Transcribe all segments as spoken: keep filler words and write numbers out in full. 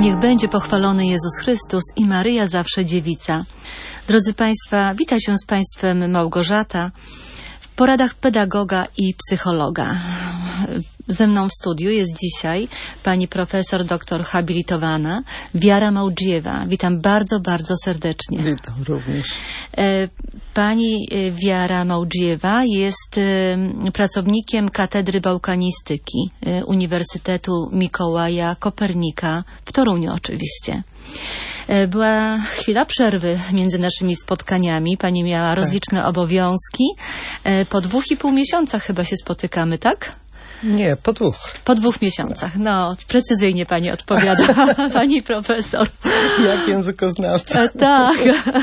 Niech będzie pochwalony Jezus Chrystus i Maryja zawsze dziewica. Drodzy Państwa, wita się z Państwem Małgorzata w poradach pedagoga i psychologa. Ze mną w studiu jest dzisiaj pani profesor doktor habilitowana Wiara Małdżiewa. Witam bardzo, bardzo serdecznie. Witam również. Pani Wiara Małdżiewa jest pracownikiem Katedry Bałkanistyki Uniwersytetu Mikołaja Kopernika w Toruniu oczywiście. Była chwila przerwy między naszymi spotkaniami. Pani miała rozliczne tak. obowiązki. Po dwóch i pół miesiącach chyba się spotykamy, tak? Nie, po dwóch. Po dwóch miesiącach. No, precyzyjnie pani odpowiada, pani profesor. Jak językoznawca. E, tak.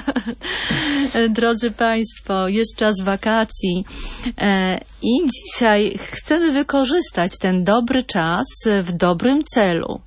Drodzy Państwo, jest czas wakacji e, i dzisiaj chcemy wykorzystać ten dobry czas w dobrym celu.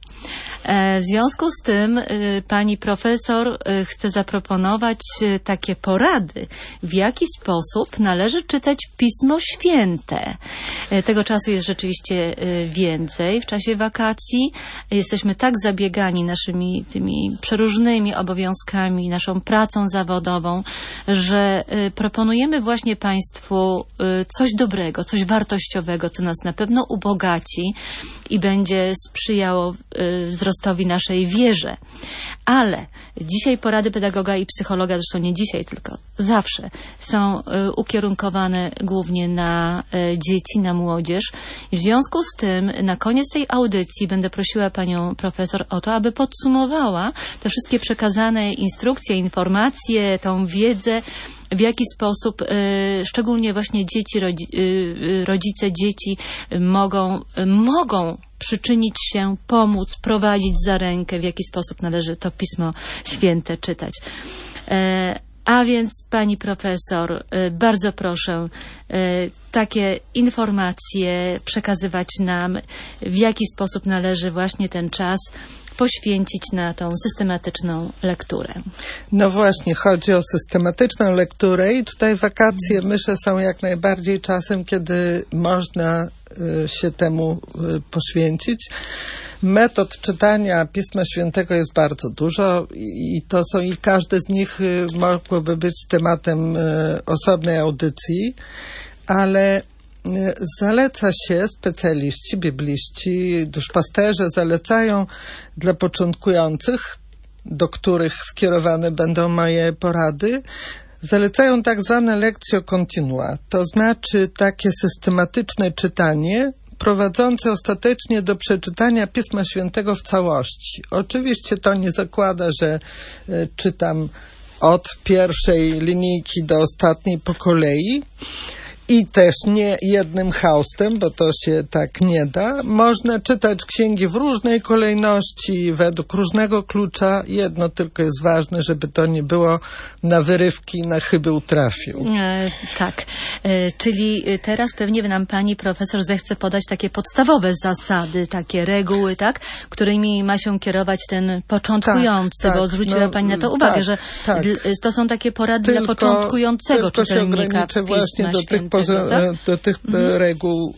W związku z tym pani profesor chce zaproponować takie porady, w jaki sposób należy czytać Pismo Święte. Tego czasu jest rzeczywiście więcej w czasie wakacji. Jesteśmy tak zabiegani naszymi tymi przeróżnymi obowiązkami, naszą pracą zawodową, że proponujemy właśnie Państwu coś dobrego, coś wartościowego, co nas na pewno ubogaci i będzie sprzyjało wzrostowi naszej wierze. Ale dzisiaj porady pedagoga i psychologa, zresztą nie dzisiaj, tylko zawsze, są ukierunkowane głównie na dzieci, na młodzież. I w związku z tym na koniec tej audycji będę prosiła panią profesor o to, aby podsumowała te wszystkie przekazane instrukcje, informacje, tą wiedzę, w jaki sposób y, szczególnie właśnie dzieci, rodzi, y, rodzice dzieci mogą, y, mogą przyczynić się, pomóc, prowadzić za rękę, w jaki sposób należy to Pismo Święte czytać. E, a więc pani profesor, y, bardzo proszę y, takie informacje przekazywać nam, w jaki sposób należy właśnie ten czas poświęcić na tą systematyczną lekturę. No właśnie, chodzi o systematyczną lekturę i tutaj wakacje, myślę, są jak najbardziej czasem, kiedy można y, się temu y, poświęcić. Metod czytania Pisma Świętego jest bardzo dużo i, i to są i każde z nich y, mogłoby być tematem y, osobnej audycji, ale zaleca się, specjaliści, bibliści, duszpasterze zalecają dla początkujących, do których skierowane będą moje porady, zalecają tak zwane lectio continua, to znaczy takie systematyczne czytanie prowadzące ostatecznie do przeczytania Pisma Świętego w całości. Oczywiście to nie zakłada, że y, czytam od pierwszej linijki do ostatniej po kolei, i też nie jednym haustem, bo to się tak nie da. Można czytać księgi w różnej kolejności, według różnego klucza. Jedno tylko jest ważne, żeby to nie było na wyrywki, na chybił trafił. E, tak. E, czyli teraz pewnie nam pani profesor zechce podać takie podstawowe zasady, takie reguły, tak? Którymi ma się kierować ten początkujący, tak, bo tak, zwróciła no, pani na to uwagę, tak, że tak. to są takie porady tylko, dla początkującego tylko czytelnika się właśnie do tych, poza, tak? do tych mhm. reguł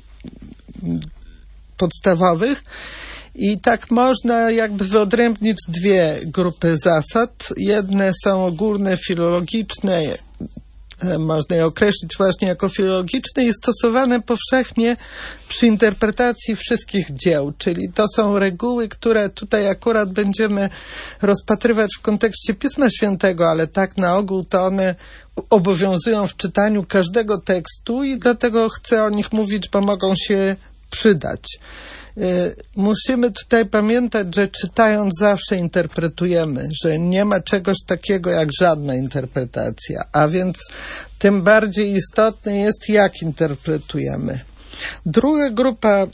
podstawowych. I tak można jakby wyodrębnić dwie grupy zasad. Jedne są ogólne, filologiczne, można je określić właśnie jako filologiczne i stosowane powszechnie przy interpretacji wszystkich dzieł, czyli to są reguły, które tutaj akurat będziemy rozpatrywać w kontekście Pisma Świętego, ale tak na ogół to one obowiązują w czytaniu każdego tekstu i dlatego chcę o nich mówić, bo mogą się przydać. Musimy tutaj pamiętać, że czytając zawsze interpretujemy, że nie ma czegoś takiego jak żadna interpretacja, a więc tym bardziej istotne jest, jak interpretujemy. Druga grupa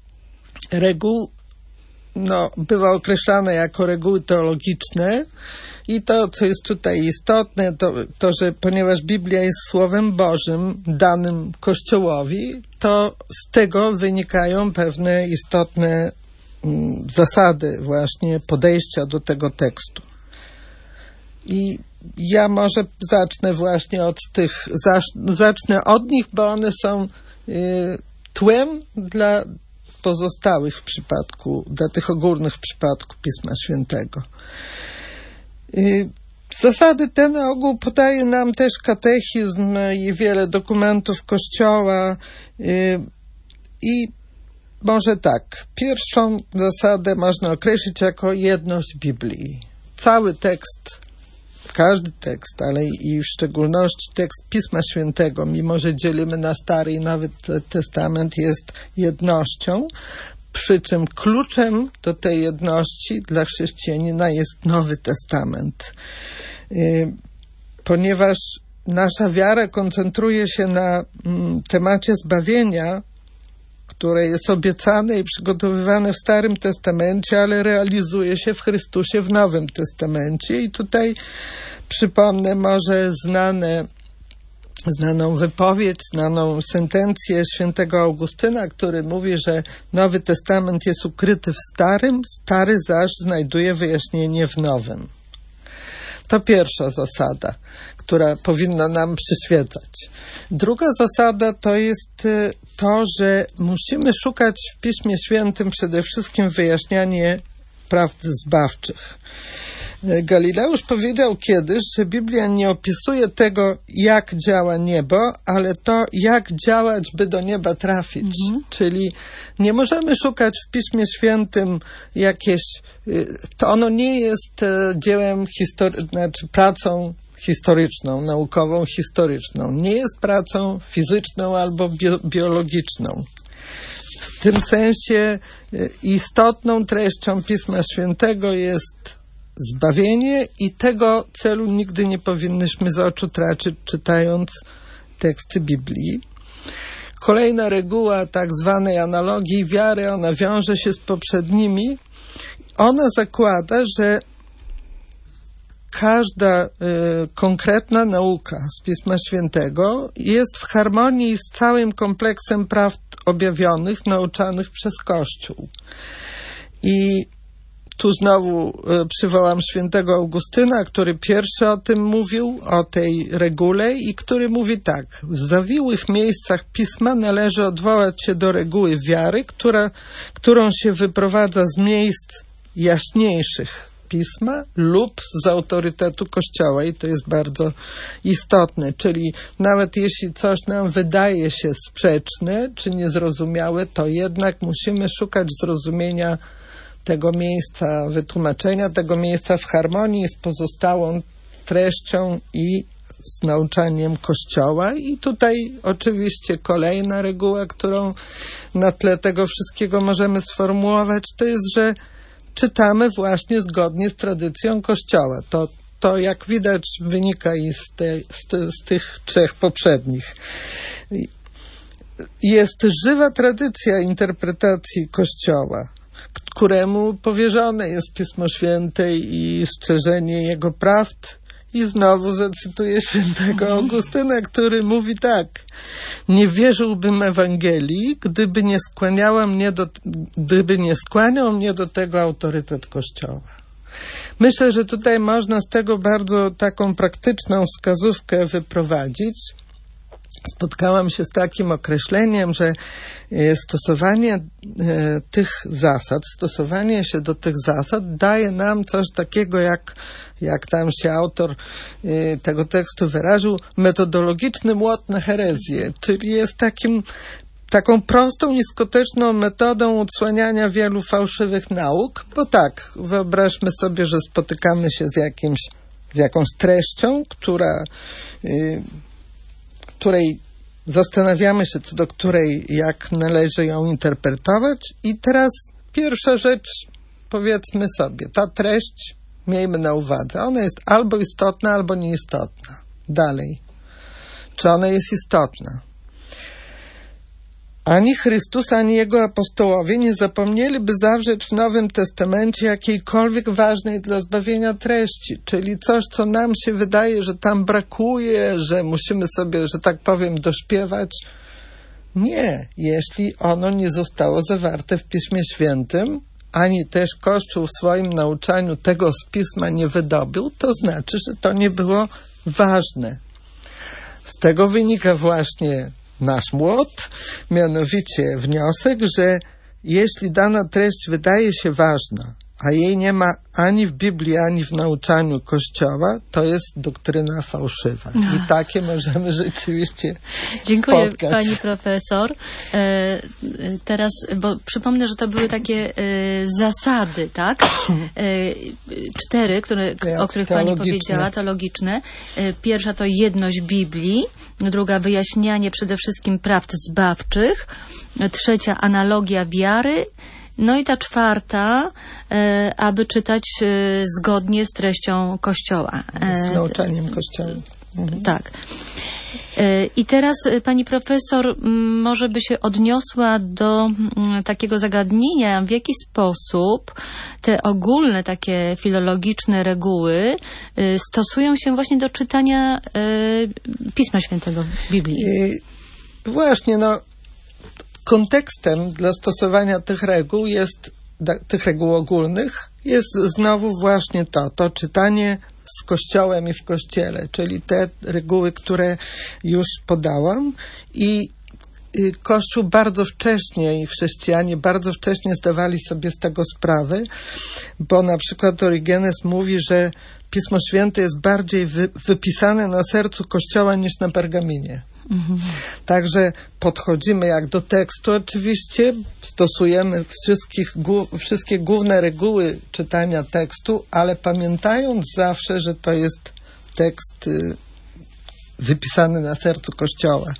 reguł no, była określana jako reguły teologiczne i to, co jest tutaj istotne, to, to, że ponieważ Biblia jest Słowem Bożym danym Kościołowi, to z tego wynikają pewne istotne mm, zasady właśnie podejścia do tego tekstu. I ja może zacznę właśnie od tych, zacznę od nich, bo one są y, tłem dla pozostałych w przypadku, dla tych ogólnych w przypadku Pisma Świętego. Zasady te na ogół podaje nam też katechizm i wiele dokumentów Kościoła. I może tak, pierwszą zasadę można określić jako jedność Biblii. Cały tekst, każdy tekst, ale i w szczególności tekst Pisma Świętego, mimo że dzielimy na Stary i Nowy Testament, jest jednością, przy czym kluczem do tej jedności dla chrześcijanina jest Nowy Testament. Ponieważ nasza wiara koncentruje się na temacie zbawienia, które jest obiecane i przygotowywane w Starym Testamencie, ale realizuje się w Chrystusie w Nowym Testamencie. I tutaj przypomnę może znane, znaną wypowiedź, znaną sentencję świętego Augustyna, który mówi, że Nowy Testament jest ukryty w Starym, Stary zaś znajduje wyjaśnienie w Nowym. To pierwsza zasada, która powinna nam przyświecać. Druga zasada to jest to, że musimy szukać w Piśmie Świętym przede wszystkim wyjaśniania prawd zbawczych. Galileusz powiedział kiedyś, że Biblia nie opisuje tego, jak działa niebo, ale to, jak działać, by do nieba trafić. Mhm. Czyli nie możemy szukać w Piśmie Świętym jakieś... To ono nie jest dziełem historycznym, znaczy pracą historyczną, naukową, historyczną. Nie jest pracą fizyczną albo bio, biologiczną. W tym sensie istotną treścią Pisma Świętego jest zbawienie i tego celu nigdy nie powinnyśmy z oczu tracić, czytając teksty Biblii. Kolejna reguła tak zwanej analogii wiary, ona wiąże się z poprzednimi. Ona zakłada, że każda y, konkretna nauka z Pisma Świętego jest w harmonii z całym kompleksem prawd objawionych, nauczanych przez Kościół. I tu znowu y, przywołam świętego Augustyna, który pierwszy o tym mówił, o tej regule i który mówi tak: w zawiłych miejscach Pisma należy odwołać się do reguły wiary, która, którą się wyprowadza z miejsc jaśniejszych Pisma lub z autorytetu Kościoła i to jest bardzo istotne, czyli nawet jeśli coś nam wydaje się sprzeczne czy niezrozumiałe, to jednak musimy szukać zrozumienia tego miejsca, wytłumaczenia tego miejsca w harmonii z pozostałą treścią i z nauczaniem Kościoła. I tutaj oczywiście kolejna reguła, którą na tle tego wszystkiego możemy sformułować, to jest, że czytamy właśnie zgodnie z tradycją Kościoła. To, to jak widać wynika i z, te, z, te, z tych trzech poprzednich. Jest żywa tradycja interpretacji Kościoła, któremu powierzone jest Pismo Święte i strzeżenie jego prawd. I znowu zacytuję świętego Augustyna, który mówi tak: nie wierzyłbym Ewangelii, gdyby nie skłaniała mnie do, gdyby nie skłaniał mnie do tego autorytet Kościoła. Myślę, że tutaj można z tego bardzo taką praktyczną wskazówkę wyprowadzić. Spotkałam się z takim określeniem, że stosowanie tych zasad, stosowanie się do tych zasad daje nam coś takiego jak, jak tam się autor tego tekstu wyraził, metodologiczny młot na herezję, czyli jest takim, taką prostą i skuteczną metodą odsłaniania wielu fałszywych nauk, bo tak, wyobraźmy sobie, że spotykamy się z jakimś, z jakąś treścią, która której zastanawiamy się, co do której, jak należy ją interpretować. I teraz pierwsza rzecz, powiedzmy sobie, ta treść, miejmy na uwadze, ona jest albo istotna, albo nieistotna. Dalej. Czy ona jest istotna? Ani Chrystus, ani Jego apostołowie nie zapomnieliby zawrzeć w Nowym Testamencie jakiejkolwiek ważnej dla zbawienia treści, czyli coś, co nam się wydaje, że tam brakuje, że musimy sobie, że tak powiem, dośpiewać. Nie, jeśli ono nie zostało zawarte w Piśmie Świętym, ani też Kościół w swoim nauczaniu tego z Pisma nie wydobył, to znaczy, że to nie było ważne. Z tego wynika właśnie nasz młot, mianowicie wniosek, że jeśli dana treść wydaje się ważna, a jej nie ma ani w Biblii, ani w nauczaniu Kościoła, to jest doktryna fałszywa. No. I takie możemy rzeczywiście Dziękuję, spotkać. pani profesor. E, teraz, bo przypomnę, że to były takie e, zasady, tak? E, cztery, które, o których pani powiedziała, teologiczne. E, pierwsza to jedność Biblii, druga wyjaśnianie przede wszystkim prawd zbawczych, trzecia analogia wiary, no i ta czwarta, e, aby czytać e, zgodnie z treścią Kościoła. Z nauczaniem Kościoła. Mhm. Tak. E, I teraz e, pani profesor m, może by się odniosła do m, takiego zagadnienia, w jaki sposób te ogólne takie filologiczne reguły e, stosują się właśnie do czytania e, Pisma Świętego w Biblii. I właśnie, no kontekstem dla stosowania tych reguł jest, tych reguł ogólnych, jest znowu właśnie to, to czytanie z Kościołem i w Kościele, czyli te reguły, które już podałam i Kościół bardzo wcześnie i chrześcijanie bardzo wcześnie zdawali sobie z tego sprawę, bo na przykład Origenes mówi, że Pismo Święte jest bardziej wy, wypisane na sercu Kościoła niż na pergaminie. Mhm. Także podchodzimy jak do tekstu, oczywiście stosujemy wszystkich, wszystkie główne reguły czytania tekstu, ale pamiętając zawsze, że to jest tekst y, wypisany na sercu Kościoła.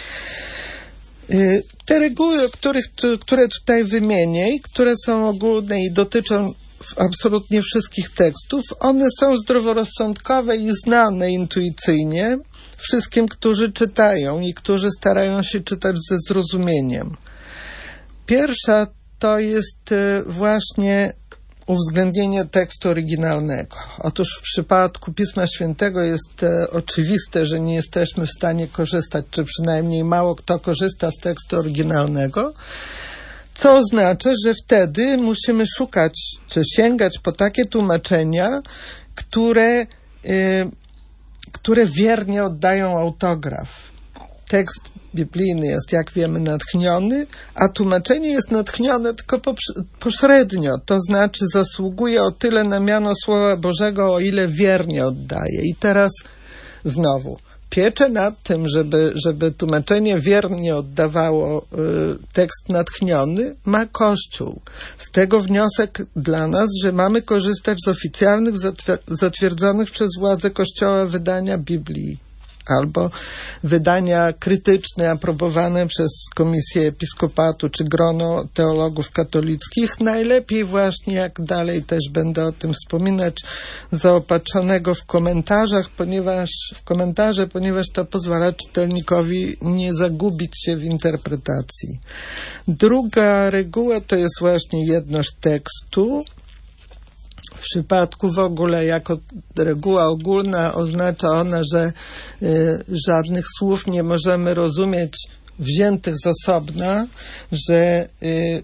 Y, te reguły, o których, które tutaj wymienię i które są ogólne i dotyczą absolutnie wszystkich tekstów, one są zdroworozsądkowe i znane intuicyjnie wszystkim, którzy czytają i którzy starają się czytać ze zrozumieniem. Pierwsza to jest właśnie uwzględnienie tekstu oryginalnego. Otóż w przypadku Pisma Świętego jest e, oczywiste, że nie jesteśmy w stanie korzystać, czy przynajmniej mało kto korzysta z tekstu oryginalnego, co oznacza, że wtedy musimy szukać, czy sięgać po takie tłumaczenia, które, y, które wiernie oddają autograf. Tekst biblijny jest, jak wiemy, natchniony, a tłumaczenie jest natchnione tylko pośrednio, to znaczy zasługuje o tyle na miano Słowa Bożego, o ile wiernie oddaje. I teraz znowu pieczę nad tym, żeby, żeby tłumaczenie wiernie oddawało y, tekst natchniony, ma Kościół. Z tego wniosek dla nas, że mamy korzystać z oficjalnych, zatwierdzonych przez władze Kościoła wydania Biblii albo wydania krytyczne, aprobowane przez Komisję Episkopatu czy grono teologów katolickich. Najlepiej właśnie, jak dalej też będę o tym wspominać, zaopatrzonego w komentarzach, ponieważ w komentarze, ponieważ to pozwala czytelnikowi nie zagubić się w interpretacji. Druga reguła to jest właśnie jedność tekstu. W przypadku w ogóle jako reguła ogólna oznacza ona, że y, żadnych słów nie możemy rozumieć wziętych z osobna, że y,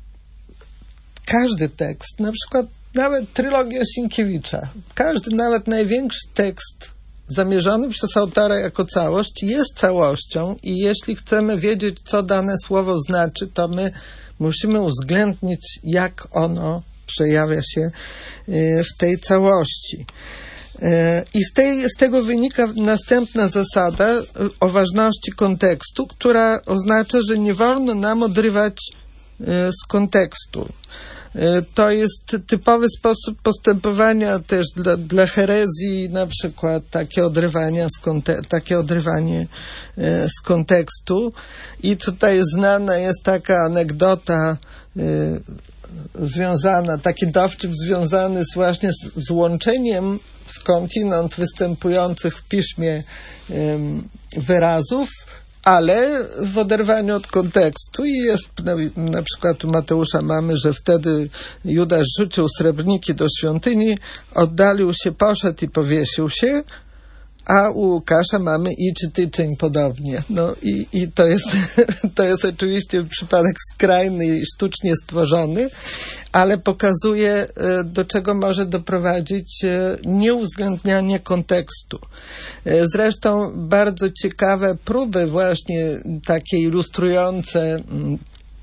każdy tekst, na przykład nawet trylogia Sienkiewicza, każdy, nawet największy tekst zamierzony przez autora jako całość jest całością i jeśli chcemy wiedzieć, co dane słowo znaczy, to my musimy uwzględnić, jak ono przejawia się w tej całości. I z, tej, z tego wynika następna zasada o ważności kontekstu, która oznacza, że nie wolno nam odrywać z kontekstu. To jest typowy sposób postępowania też dla, dla herezji, na przykład takie odrywania z konte- takie odrywanie z kontekstu. I tutaj znana jest taka anegdota związana, taki dowcip związany z właśnie z, z łączeniem skądinąd występujących w piśmie um, wyrazów, ale w oderwaniu od kontekstu. I jest na, na przykład u Mateusza mamy, że wtedy Judasz rzucił srebrniki do świątyni, oddalił się, poszedł i powiesił się, a u Łukasza mamy idź ty czyń podobnie. No i, i to jest, to jest oczywiście przypadek skrajny i sztucznie stworzony, ale pokazuje, do czego może doprowadzić nieuwzględnianie kontekstu. Zresztą bardzo ciekawe próby właśnie takie ilustrujące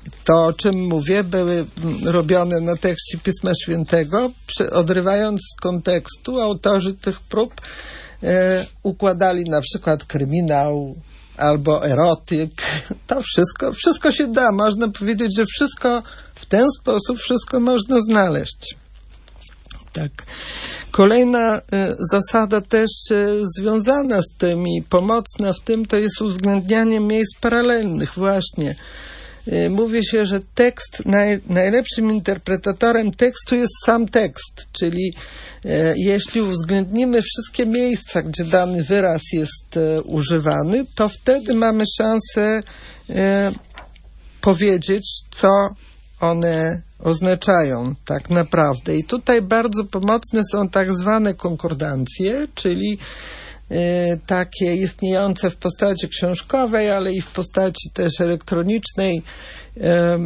to, o czym mówię, były robione na tekście Pisma Świętego, przy, odrywając z kontekstu, autorzy tych prób e, układali na przykład kryminał albo erotyk. To wszystko, wszystko się da. Można powiedzieć, że wszystko w ten sposób, wszystko można znaleźć. Tak. Kolejna e, zasada też e, związana z tym i pomocna w tym, to jest uwzględnianie miejsc paralelnych właśnie. E, mówi się, że tekst, naj, najlepszym interpretatorem tekstu jest sam tekst, czyli e, jeśli uwzględnimy wszystkie miejsca, gdzie dany wyraz jest e, używany, to wtedy mamy szansę e, powiedzieć, co one oznaczają tak naprawdę. I tutaj bardzo pomocne są tak zwane konkordancje, czyli y, takie istniejące w postaci książkowej, ale i w postaci też elektronicznej y,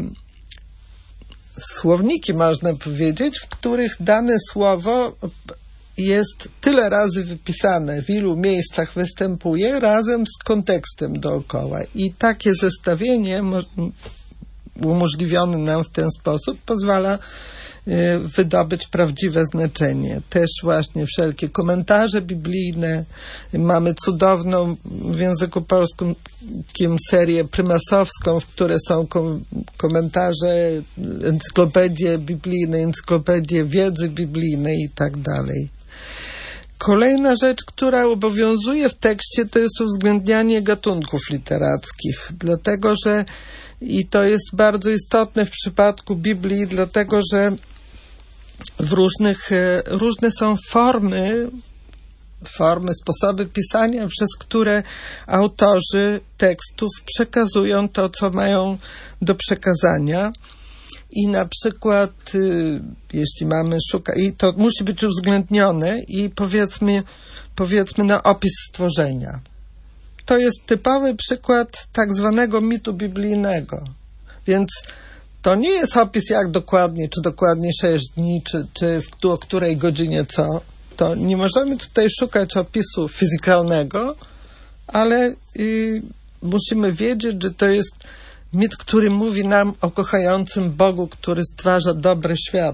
słowniki, można powiedzieć, w których dane słowo jest tyle razy wypisane, w ilu miejscach występuje, razem z kontekstem dookoła. I takie zestawienie umożliwiony nam w ten sposób pozwala y, wydobyć prawdziwe znaczenie. Też właśnie wszelkie komentarze biblijne. Mamy cudowną w języku polskim serię prymasowską, w której są kom- komentarze, encyklopedie biblijne, encyklopedie wiedzy biblijnej i tak dalej. Kolejna rzecz, która obowiązuje w tekście, to jest uwzględnianie gatunków literackich, dlatego że i to jest bardzo istotne w przypadku Biblii, dlatego że w różnych, różne są formy, formy, sposoby pisania, przez które autorzy tekstów przekazują to, co mają do przekazania. I na przykład, jeśli mamy szukać, i to musi być uwzględnione i powiedzmy, powiedzmy na opis stworzenia. To jest typowy przykład tak zwanego mitu biblijnego. Więc to nie jest opis jak dokładnie, czy dokładnie sześć dni, czy, czy w o której godzinie co. To nie możemy tutaj szukać opisu fizykalnego, ale y, musimy wiedzieć, że to jest mit, który mówi nam o kochającym Bogu, który stwarza dobry świat.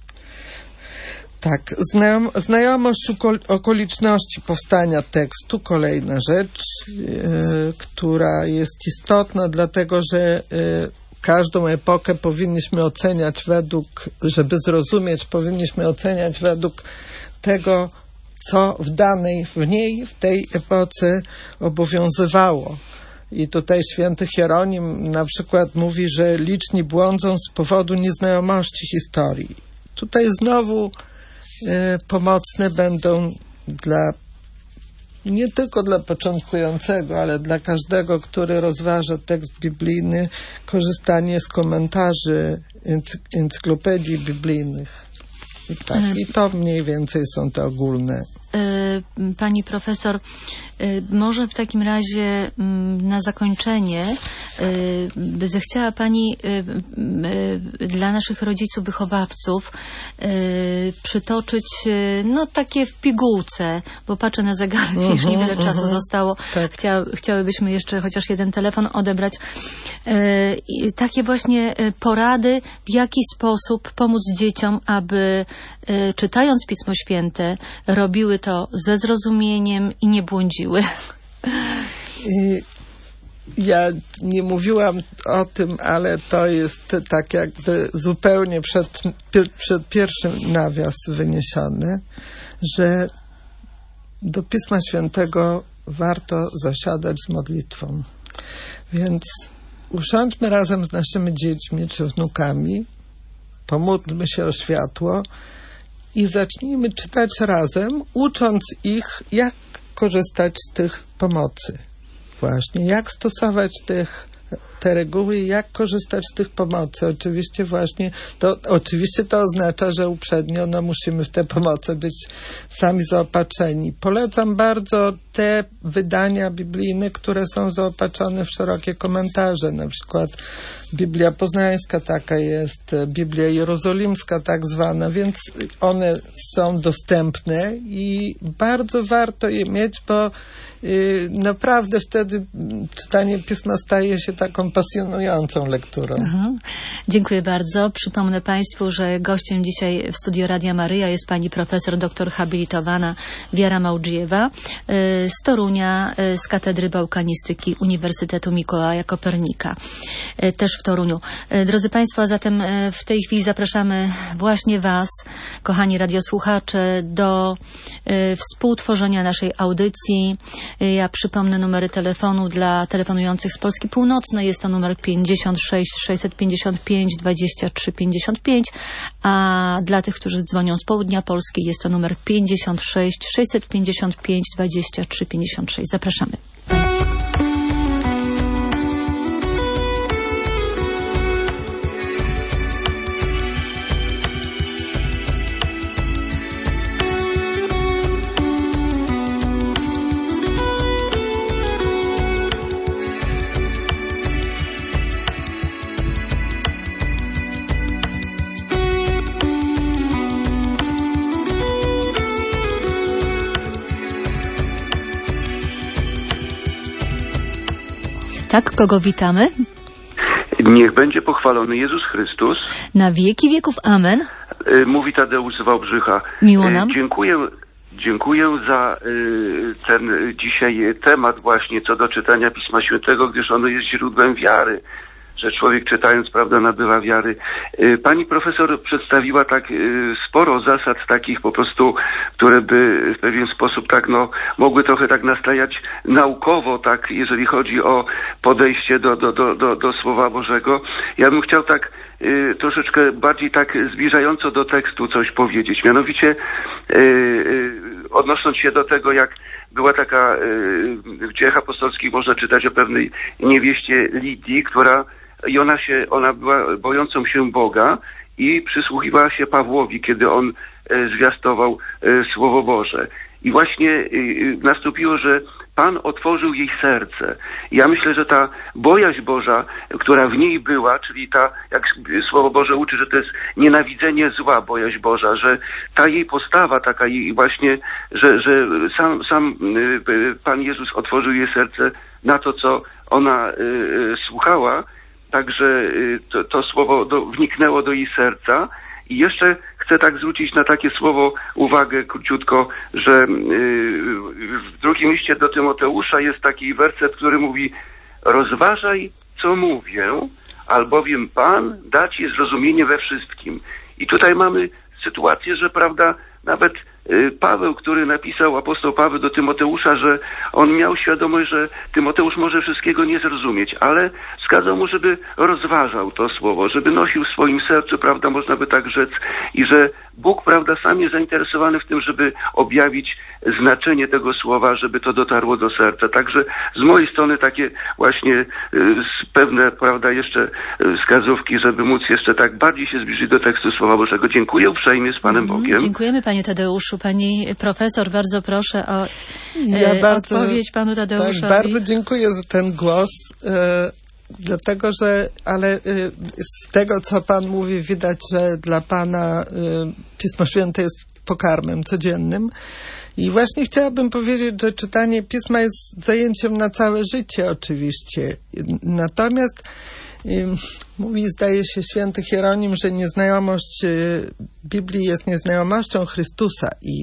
Tak, znajom, znajomość okoliczności powstania tekstu, kolejna rzecz, yy, która jest istotna, dlatego że yy, każdą epokę powinniśmy oceniać według, żeby zrozumieć, powinniśmy oceniać według tego, co w danej, w niej, w tej epoce obowiązywało. I tutaj święty Hieronim na przykład mówi, że liczni błądzą z powodu nieznajomości historii. Tutaj znowu e, pomocne będą dla, nie tylko dla początkującego, ale dla każdego, który rozważa tekst biblijny, korzystanie z komentarzy encyk- encyklopedii biblijnych. I tak, i to mniej więcej są te ogólne. Pani profesor, może w takim razie na zakończenie by zechciała Pani dla naszych rodziców, wychowawców przytoczyć no takie w pigułce, bo patrzę na zegarek, uh-huh, już niewiele uh-huh. czasu zostało. Tak. Chcia, chciałybyśmy jeszcze chociaż jeden telefon odebrać. Takie właśnie porady, w jaki sposób pomóc dzieciom, aby czytając Pismo Święte robiły to ze zrozumieniem i nie błądziły. Ja nie mówiłam o tym, ale to jest tak jakby zupełnie przed, przed pierwszym nawias wyniesione, że do Pisma Świętego warto zasiadać z modlitwą. Więc usiądźmy razem z naszymi dziećmi czy wnukami, pomódlmy się o światło i zacznijmy czytać razem, ucząc ich, jak korzystać z tych pomocy. Właśnie, jak stosować tych, te reguły, jak korzystać z tych pomocy. Oczywiście właśnie, to, oczywiście to oznacza, że uprzednio no, musimy w te pomoce być sami zaopatrzeni. Polecam bardzo te wydania biblijne, które są zaopatrzone w szerokie komentarze. Na przykład Biblia Poznańska taka jest, Biblia Jerozolimska tak zwana, więc one są dostępne i bardzo warto je mieć, bo yy, naprawdę wtedy czytanie Pisma staje się taką taką pasjonującą lekturą. Aha. Dziękuję bardzo. Przypomnę Państwu, że gościem dzisiaj w studio Radia Maryja jest pani profesor doktor habilitowana Wiara Małdżijewa z Torunia, z Katedry Bałkanistyki Uniwersytetu Mikołaja Kopernika, też w Toruniu. Drodzy Państwo, a zatem w tej chwili zapraszamy właśnie Was, kochani radiosłuchacze, do współtworzenia naszej audycji. Ja przypomnę numery telefonu dla telefonujących z Polski Północnej. Jest to numer pięćdziesiąt sześć sześćset pięćdziesiąt pięć dwadzieścia trzy pięćdziesiąt pięć, a dla tych, którzy dzwonią z południa Polski, jest to numer pięćdziesiąt sześć sześćset pięćdziesiąt pięć dwadzieścia trzy pięćdziesiąt sześć. Zapraszamy Państwa. Tak, kogo witamy? Niech będzie pochwalony Jezus Chrystus. Na wieki wieków. Amen. Mówi Tadeusz z Wałbrzycha. Miło nam. Dziękuję, dziękuję za ten dzisiaj temat właśnie co do czytania Pisma Świętego, gdyż ono jest źródłem wiary, że człowiek czytając, prawda, nabywa wiary. Pani profesor przedstawiła tak sporo zasad takich po prostu, które by w pewien sposób tak, no, mogły trochę tak nastrajać naukowo, tak, jeżeli chodzi o podejście do, do, do, do, do Słowa Bożego. Ja bym chciał tak y, troszeczkę bardziej tak zbliżająco do tekstu coś powiedzieć. Mianowicie y, y, odnosząc się do tego, jak była taka y, w Dziejach Apostolskich można czytać o pewnej niewieście Lidii, która i ona się, ona była bojącą się Boga i przysłuchiwała się Pawłowi, kiedy on e, zwiastował e, Słowo Boże. I właśnie e, nastąpiło, że Pan otworzył jej serce. I ja myślę, że ta bojaźń Boża, która w niej była, czyli ta, jak Słowo Boże uczy, że to jest nienawidzenie zła, bojaźń Boża, że ta jej postawa taka i właśnie, że, że sam, sam Pan Jezus otworzył jej serce na to, co ona y, słuchała. Także to, to słowo do, wniknęło do jej serca. I jeszcze chcę tak zwrócić na takie słowo uwagę króciutko, że yy, w drugim liście do Tymoteusza jest taki werset, który mówi: rozważaj, co mówię, albowiem Pan da ci zrozumienie we wszystkim. I tutaj mamy sytuację, że prawda, nawet Paweł, który napisał, apostoł Paweł do Tymoteusza, że on miał świadomość, że Tymoteusz może wszystkiego nie zrozumieć, ale wskazał mu, żeby rozważał to słowo, żeby nosił w swoim sercu, prawda, można by tak rzec, i że Bóg, prawda, sam jest zainteresowany w tym, żeby objawić znaczenie tego słowa, żeby to dotarło do serca. Także z mojej strony takie właśnie y, pewne, prawda, jeszcze y, wskazówki, żeby móc jeszcze tak bardziej się zbliżyć do tekstu Słowa Bożego. Dziękuję uprzejmie z Panem Bogiem. Mm, dziękujemy, Panie Tadeuszu. Pani profesor, bardzo proszę o ja e, bardzo, odpowiedź Panu Tadeuszowi. Tak, bardzo dziękuję za ten głos, e, dlatego że, ale e, z tego, co Pan mówi, widać, że dla Pana e, Pismo Święte jest pokarmem codziennym. I właśnie chciałabym powiedzieć, że czytanie Pisma jest zajęciem na całe życie oczywiście. Natomiast y, mówi, zdaje się, święty Hieronim, że nieznajomość y, Biblii jest nieznajomością Chrystusa i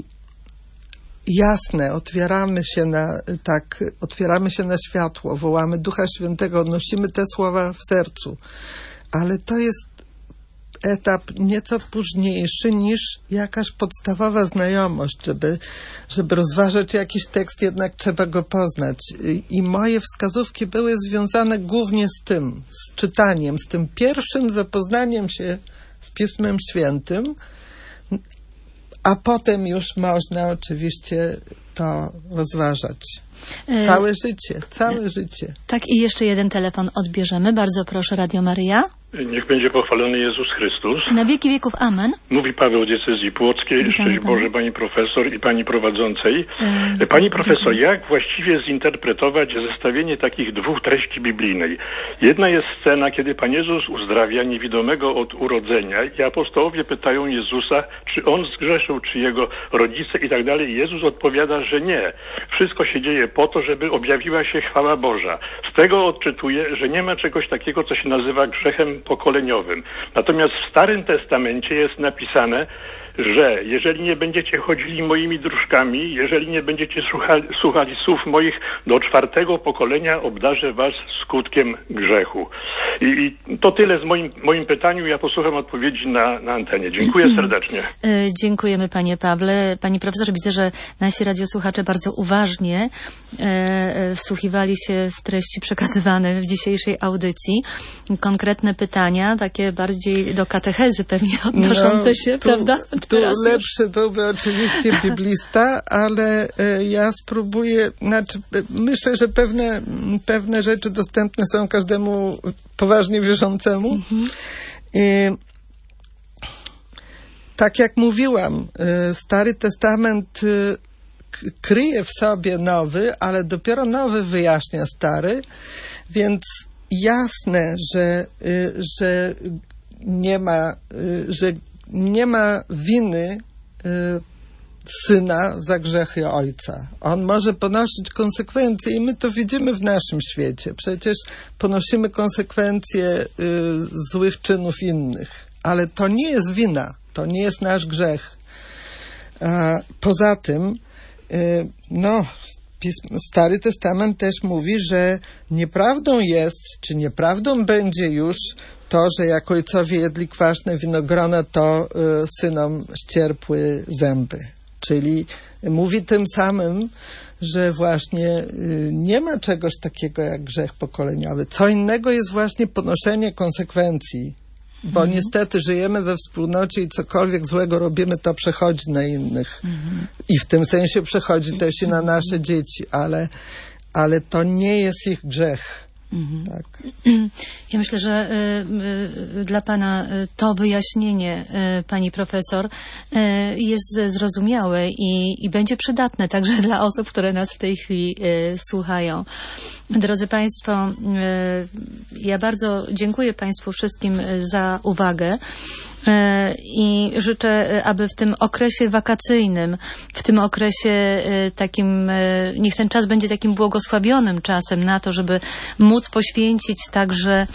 jasne, otwieramy się na, tak, otwieramy się na światło, wołamy Ducha Świętego, nosimy te słowa w sercu. Ale to jest etap nieco późniejszy niż jakaś podstawowa znajomość, żeby, żeby rozważać jakiś tekst, jednak trzeba go poznać. I moje wskazówki były związane głównie z tym, z czytaniem, z tym pierwszym zapoznaniem się z Pismem Świętym, a potem już można oczywiście to rozważać. Całe życie, całe życie. Tak, i jeszcze jeden telefon odbierzemy. Bardzo proszę, Radio Maryja. Niech będzie pochwalony Jezus Chrystus. Na wieki wieków amen. Mówi Paweł z diecezji płockiej. Witamy, Szczęść Boże, pani profesor i pani prowadzącej. E, pani profesor, dziękuję. Jak właściwie zinterpretować zestawienie takich dwóch treści biblijnej? Jedna jest scena, kiedy Pan Jezus uzdrawia niewidomego od urodzenia i apostołowie pytają Jezusa, czy on zgrzeszył, czy jego rodzice i tak dalej. Jezus odpowiada, że nie. Wszystko się dzieje po to, żeby objawiła się chwała Boża. Z tego odczytuję, że nie ma czegoś takiego, co się nazywa grzechem pokoleniowym. Natomiast w Starym Testamencie jest napisane, że jeżeli nie będziecie chodzili moimi dróżkami, jeżeli nie będziecie słuchali, słuchali słów moich, do czwartego pokolenia obdarzę was skutkiem grzechu. I, i to tyle z moim, moim pytaniu. Ja posłucham odpowiedzi na, na antenie. Dziękuję serdecznie. Dziękujemy, panie Pawle. Pani profesor, widzę, że nasi radiosłuchacze bardzo uważnie e, wsłuchiwali się w treści przekazywane w dzisiejszej audycji. Konkretne pytania, takie bardziej do katechezy pewnie odnoszące no, się, tu, prawda? Tu lepszy już byłby oczywiście biblista, ale e, ja spróbuję, znaczy myślę, że pewne, pewne rzeczy dostępne są każdemu poważnie wierzącemu. Mhm. E, tak jak mówiłam, e, Stary Testament e, k- kryje w sobie nowy, ale dopiero nowy wyjaśnia stary, więc jasne, że, e, że nie ma, e, że nie ma winy y, syna za grzechy ojca. On może ponosić konsekwencje i my to widzimy w naszym świecie. Przecież ponosimy konsekwencje y, złych czynów innych. Ale to nie jest wina. To nie jest nasz grzech. A poza tym y, no, Pism, Stary Testament też mówi, że nieprawdą jest, czy nieprawdą będzie już to, że jak ojcowie jedli kwaśne winogrona, to y, synom ścierpły zęby. Czyli mówi tym samym, że właśnie y, nie ma czegoś takiego jak grzech pokoleniowy. Co innego jest właśnie ponoszenie konsekwencji, bo mhm. niestety żyjemy we wspólnocie i cokolwiek złego robimy, to przechodzi na innych. Mhm. I w tym sensie przechodzi też i na nasze dzieci, ale, ale to nie jest ich grzech. Mhm. Tak. Ja myślę, że y, y, dla pana y, to wyjaśnienie, y, pani profesor, y, jest zrozumiałe i, i będzie przydatne także dla osób, które nas w tej chwili y, słuchają. Drodzy państwo, y, ja bardzo dziękuję państwu wszystkim za uwagę. I życzę, aby w tym okresie wakacyjnym, w tym okresie takim, niech ten czas będzie takim błogosławionym czasem na to, żeby móc poświęcić także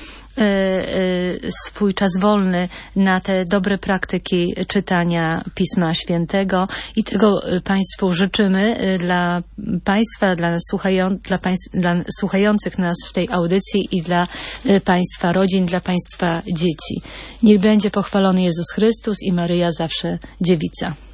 swój czas wolny na te dobre praktyki czytania Pisma Świętego i tego państwu życzymy dla państwa, dla, słuchają, dla, państw, dla słuchających nas w tej audycji i dla państwa rodzin, dla państwa dzieci. Niech będzie pochwalony Jezus Chrystus i Maryja zawsze dziewica.